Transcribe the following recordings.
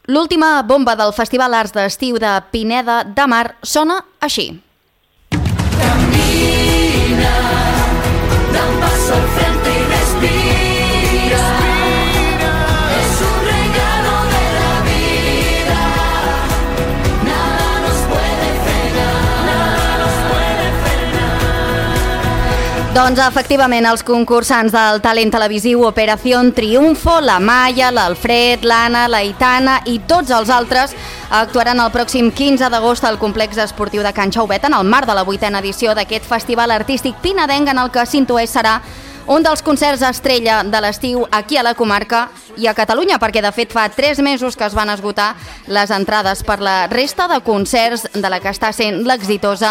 L'última bomba del Festival Arts d'Estiu de Pineda de Mar sona així. Camina, da un paso al frente y respira. Es un regalo de la vida. Nada nos puede frenar. Doncs efectivament, els concursants del talent televisiu Operación Triunfo, la Maia, l'Alfred, l'Anna, l'Aitana i tots els altres actuaran el pròxim 15 d'agost al complex esportiu de Can Xauvet en el marc de la 8a edició d'aquest festival artístic pinedenc en el que s'intueix serà un dels concerts estrella de l'estiu aquí a la comarca i a Catalunya, perquè de fet fa 3 mesos que es van esgotar les entrades per la resta de concerts de la que està sent l'exitosa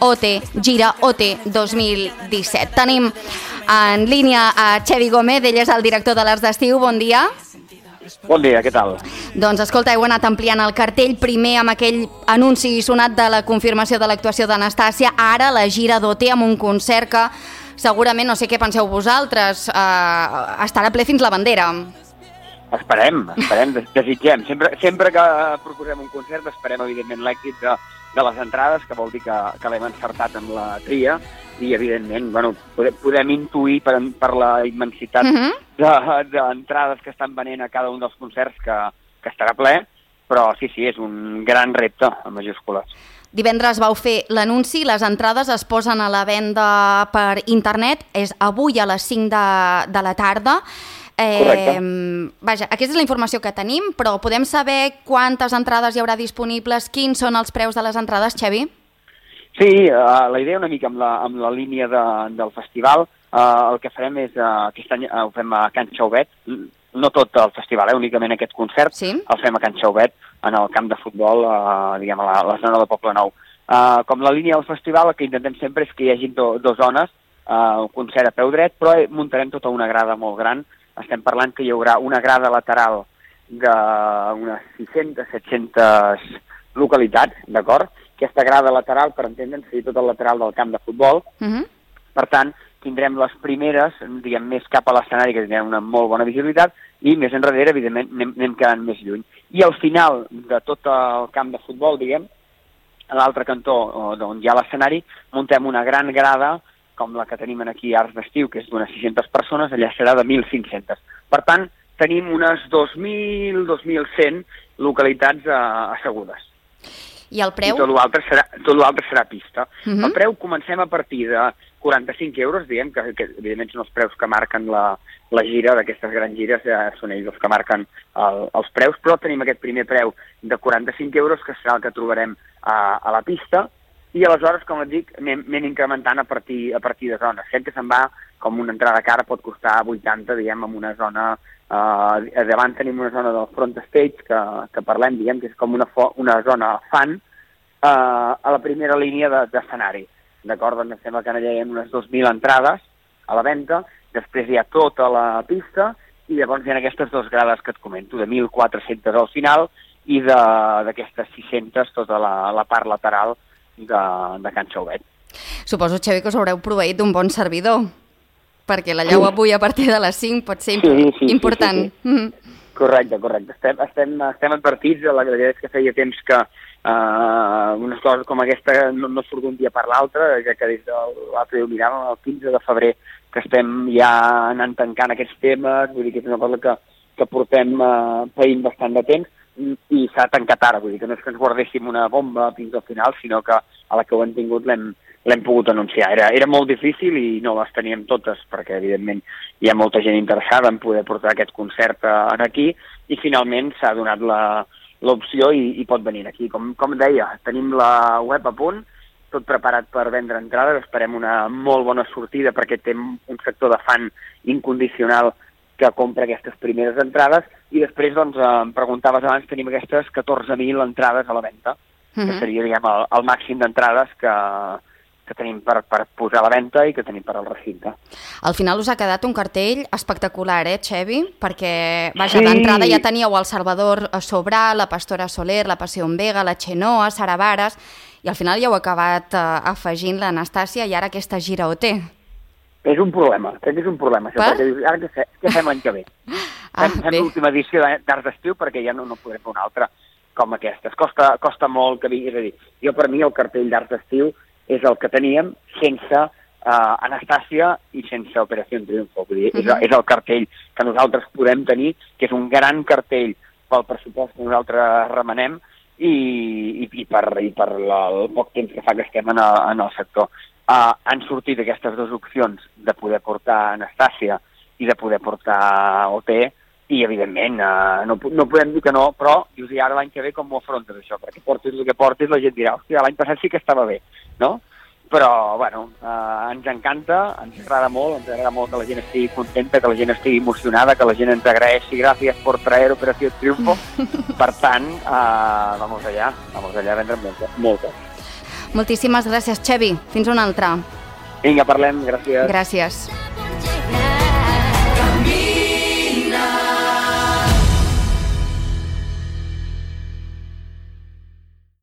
Gira OT 2017. Tenim en línia a Xevi Gómez, ell és el director de l'Arts d'Estiu. Bon dia. Bon dia, què tal? Doncs escolta, heu anat ampliant el cartell, primer amb aquell anunci sonat de la confirmació de l'actuació d'Anastàcia, ara la gira d'OT amb un concert que segurament, no sé què penseu vosaltres, estarà ple fins la bandera. Esperem, desitgem. Sempre que proposem un concert esperem, evidentment, l'èxit de les entrades, que vol dir que l'hem encertat amb la tria, i, evidentment, podem intuir per la immensitat d'entrades que estan venent a cada un dels concerts que estarà ple, però sí, és un gran repte, en majúscules. Divendres vau fer l'anunci, les entrades es posen a la venda per internet, és avui a les 5 de la tarda. Correcte. Vaja, aquesta és la informació que tenim, però podem saber quantes entrades hi haurà disponibles, quins són els preus de les entrades, Xevi? Sí, la idea una mica amb la línia del festival, el que farem és, aquest any ho fem a Can Xauvet, no tot el festival, únicament aquest concert, sí? El fem a Can Xauvet, en el camp de futbol, diguem, a la zona de Poble Nou. Com la línia del festival, el que intentem sempre és que hi hagi dues zones, un concert a peu dret, però muntarem tota una grada molt gran. Estem parlant que hi haurà una grada lateral d'unes 600-700 localitats, d'acord? Aquesta grada lateral, per entendre'ns, seria tot el lateral del camp de futbol. Per tant, tindrem les primeres, diguem, més cap a l'escenari, que tindrem una molt bona visibilitat, i més enrere, evidentment, anem quedant més lluny. I al final de tot el camp de futbol, diguem, a l'altre cantó, on hi ha l'escenari, muntem una gran grada, com la que tenim aquí a Arts d'Estiu, que és d'unes 600 persones, allà serà de 1.500. Per tant, tenim unes 2.000, 2.100 localitats assegudes. I el preu? I tot l'altre serà pista. El preu comencem a partir de 45 euros, diguem, que evidentment són els preus que marquen la gira d'aquestes grans gires, són ells els que marquen els preus, però tenim aquest primer preu de 45 euros, que serà el que trobarem a la pista, i aleshores, com et dic, anem incrementant a partir de zones. Gent que se'n va, com una entrada cara pot costar 80, diguem, en una zona... davant tenim una zona del front stage que parlem, diguem, que és com una zona fan a la primera línia d'escenari. D'acord? Doncs em sembla que allà hi ha unes 2.000 entrades a la venda, després hi ha tota la pista, i llavors hi ha aquestes dues grades que et comento, de 1.400 al final, i d'aquestes 600 tota la part lateral de Can Xauvet. Suposo, Xavi, que us haureu proveït d'un bon servidor, perquè la llau avui a partir de les 5 pot ser important. Sí. Correcte. Estem advertits, la veritat és que feia temps que unes coses com aquesta no surt d'un dia per l'altre, ja que des de l'altre dia ho miràvem, el 15 de febrer, que estem ja anant tancant aquests temes, vull dir que és una cosa que portem feint bastant de temps, i s'ha tancat ara, vull dir que no és que ens guardéssim una bomba fins al final, sinó que a la que ho hem tingut l'hem pogut anunciar. Era molt difícil i no les teníem totes, perquè evidentment hi ha molta gent interessada en poder portar aquest concert aquí, i finalment s'ha donat l'opció i pot venir aquí. Com deia, tenim la web a punt, tot preparat per vendre entrades, esperem una molt bona sortida perquè té un sector de fan incondicional que compra aquestes primeres entrades, i després, doncs, em preguntaves abans, tenim aquestes 14.000 entrades a la venda, que seria, diguem, el màxim d'entrades que tenim per posar a la venda i que tenim per al recinte. Al final us ha quedat un cartell espectacular, Xevi? Perquè, vaja, d'entrada ja teníeu el Salvador Sobral, la Pastora Soler, la Passió Vega, la Xenoa, Sara Vares, i al final ja heu acabat afegint l'Anastàcia i ara aquesta gira OT. És un problema, crec que és un problema, això, perquè dius, ara què fem l'any que ve? Fem l'última edició d'Arts d'Estiu perquè ja no podrem fer una altra com aquestes. Costa molt que vingui, és a dir, jo per mi el cartell d'Arts d'Estiu és el que teníem sense Anastàcia i sense Operació Triunfo. Vull dir, és el cartell que nosaltres podem tenir, que és un gran cartell pel pressupost que nosaltres remenem i per el poc temps que fa que estem en el sector. Han sortit aquestes dues opcions de poder portar Anastàcia i de poder portar OT i, evidentment, no podem dir que no, però dius, i ara l'any que ve com ho afrontes, això? Perquè portis el que portis, la gent dirà, hòstia, l'any passat sí que estava bé, no? Però, bueno, ens encanta, ens agrada molt que la gent estigui contenta, que la gent estigui emocionada, que la gent ens agraeixi, gràcies per traer Operació Triunfo. Per tant, vamos allá, vendrem moltes. Moltíssimes gràcies, Xevi. Fins una altra. Vinga, parlem, gràcies. Gràcies.